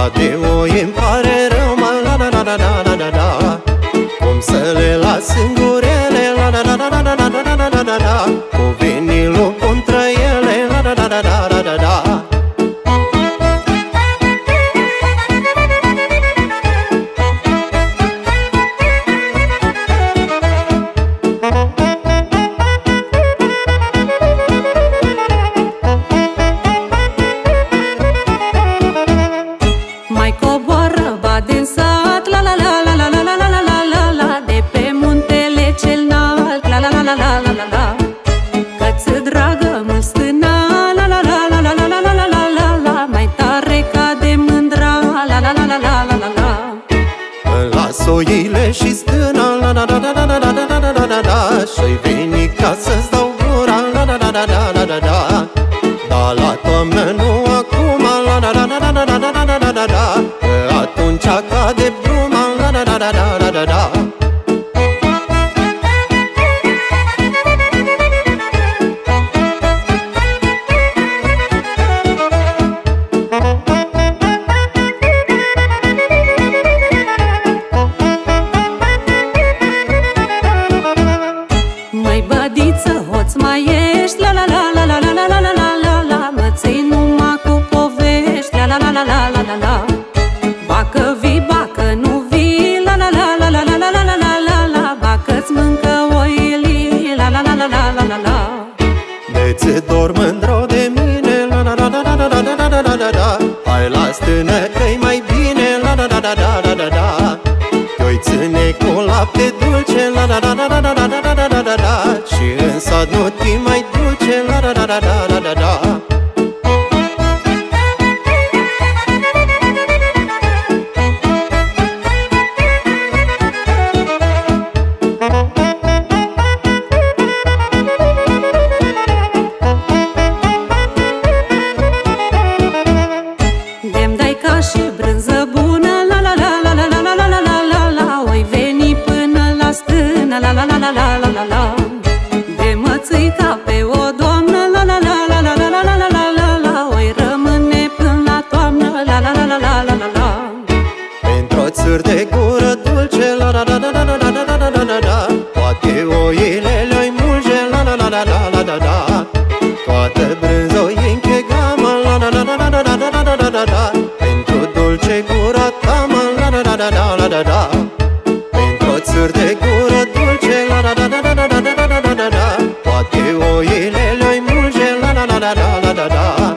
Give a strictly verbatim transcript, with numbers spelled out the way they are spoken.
de oi îmi pare rău, mă, la la la la la la la la. Cum să le las singurele, la la la la la la la la la la la. Cu vinilul contra ele, la la la la la la la la. Mai coboară ba din sat, la la la la la la la la la la la, de pe muntele cel înalt, la la la la la la la la. Că-ți dragă mult stâna, la la la la la la la la la la la la, mai tare ca de mândra, la la la la la la la la. Las oile și stâna, la la la la la la la la la la la la. Și-i veni ca să-ți dau gura, la la la la la la la la. Dar la toamnă nu acum, la la la la la la la la la la la. Că atunci cade bruma, la la la la la la la la. Măi bădiță, hoț mai ești, la la la la la la la la la la la la. Mă ții numai cu povești, la la la la la la la la. Bacă vii, bacă nu vii, la la la la la la la la la la la la. Bacă-ți mâncă oilii, la la la la la la la la. De ți dor mândro de mine, la la la la la la la la la la la la. Hai la stână că-i mai bine, la la la la la la la la. Că-i ține cu lapte dulce, la la la la la la la la la la la la. Și în sat nu ti mai duce, la la la la la la la la. De-mi dai ca și brânză bună, la la la la la la la la la la la la. Oi veni până la stână, la la la la la la la la. De mă ții ca pe o doamnă, la la la la la la la la la la la la. Oi rămâne până la toamnă, la la la la la la la la. Pentru-o țâr de gură dulce, la la la la la la la la la la la la. Toate oile le-oi mulge, la la la la la la la la. Toată brânză-i închegama, la la la la la la la la la la la. Pentru dulce gura ta, mă, la la la la la la la la. Pentru-o țâr de gură dulce, la la la la la la la la la la la la. Toate oile le-oi mulge, la la la la la la la la.